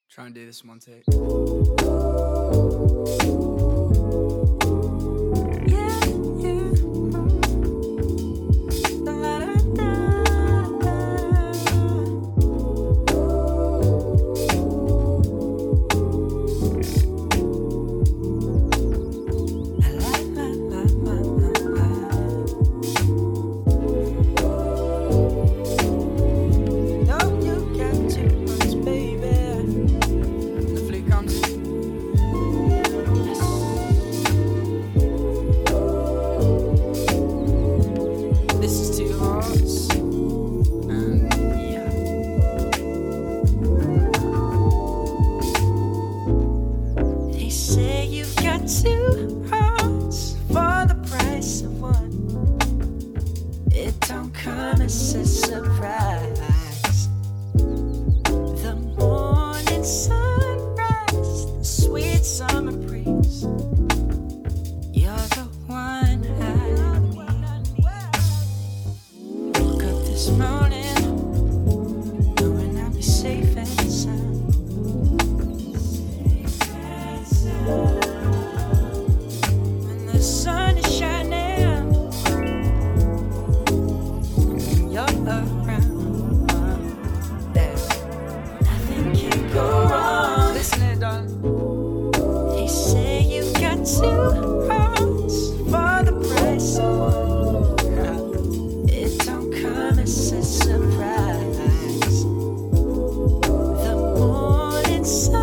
Try and do this in one take. Yeah, yeah. No, you got too much, baby. The fleet comes. This is Two Hearts. And yeah. They say you've got two hearts for the price of one. It don't come as a surprise. The morning sunrise, the sweet summer breeze. You're the one I need. Woke up this morning, knowing I'll be safe and sound. When the sun is shining, you're around. Nothing can go wrong. Listen here, darling. They say you've got two hearts for the price of one. It don't come as a surprise. The morning sun